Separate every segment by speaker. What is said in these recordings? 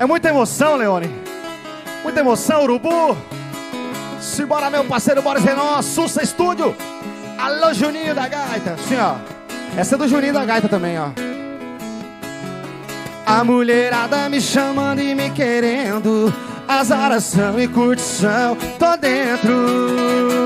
Speaker 1: É muita emoção, Leone. Muita emoção, Urubu. Simbora, meu parceiro Boris Renan, Sussa Estúdio. Alô, Juninho da Gaita. Assim, ó. Essa é do Juninho da Gaita também, ó. A mulherada me chamando e me querendo, azaração e curtição, tô dentro.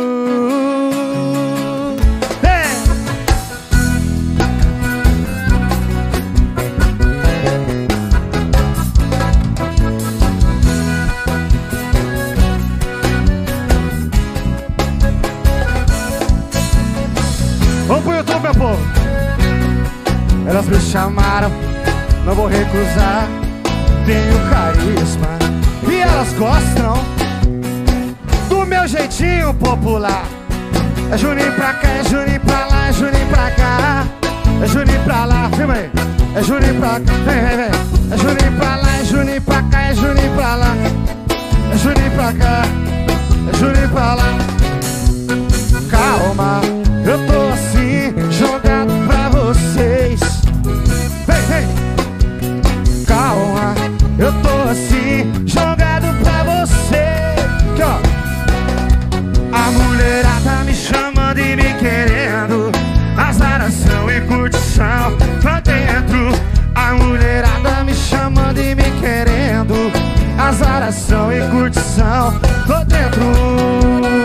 Speaker 1: Vamos pro YouTube, meu povo. Elas me chamaram, não vou recusar. Tenho carisma e elas gostam do meu jeitinho popular. É Juninho pra cá, é Juninho pra lá, é Juninho pra cá, é Juninho pra lá, filma aí. É Juninho pra cá, vem, vem, vem. É Juninho pra lá, é Juninho pra cá, é Juninho pra lá, é Juninho pra cá, é Juninho pra lá. Calma, eu tô assim, jogado pra vocês. Vem, vem. Calma, eu tô assim, jogado pra vocês. Aqui, ó. A mulherada me chamando e me querendo, azaração e curtição, tô dentro. A mulherada me chamando e me querendo, azaração e curtição, tô dentro.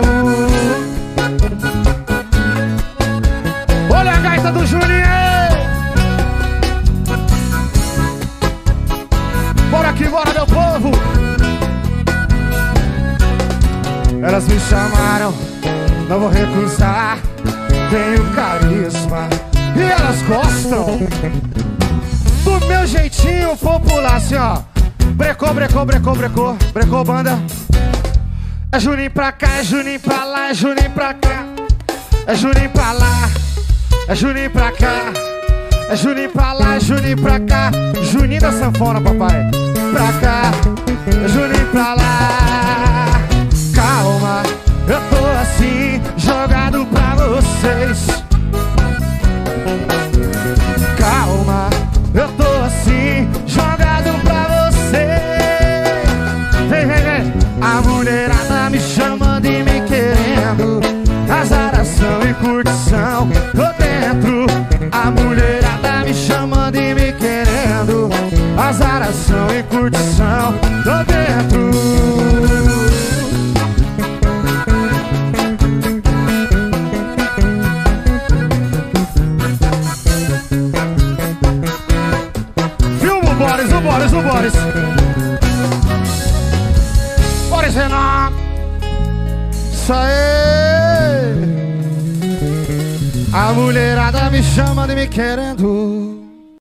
Speaker 1: Olha a gaita do Juninho! Bora aqui, bora, meu povo! Elas me chamaram, não vou recusar. Tenho carisma e elas gostam do meu jeitinho popular. Assim, ó. Brecou, brecou, brecou, brecou. Brecou, banda. É Juninho pra cá, é Juninho pra lá, é Juninho pra cá, é Juninho pra lá, é Juninho pra cá, é Juninho pra lá, é Juninho pra cá. Juninho da sanfona, papai. Pra cá, é Juninho pra lá. Calma, eu tô assim, jogado pra vocês. Calma, eu tô assim, jogado pra vocês. Vem, vem, vem. A mulherada me chamando e me querendo, azaração e curtição, tô dentro. A mulherada me chamando e me querendo, azaração e curtição, tô dentro. Filma o Boris, o Boris, o Boris. Boris Renan. Isso aí. A mulherada me chamando e me querendo,